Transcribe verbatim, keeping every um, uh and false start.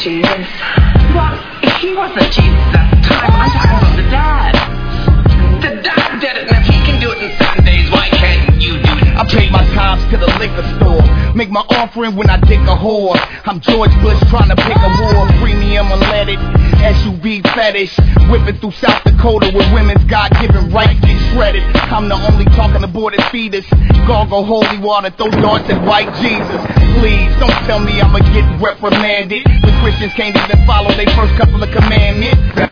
Jesus. Well, he wasn't Jesus at the time. I'm talking about the dad. The dad did it, and if he can do it in seven days, why can't you do it? I pay my tithes to the liquor store, make my offering when I dick a whore. I'm George Bush trying to pick a war, premium unleaded, S U V fetish, whipping through South Dakota where women's God-given rights get shredded. I'm the only talking aborted fetus, gargle holy water, throw darts at white Jesus. Please don't tell me I'ma get reprimanded when Christians can't even follow their first couple of commandments.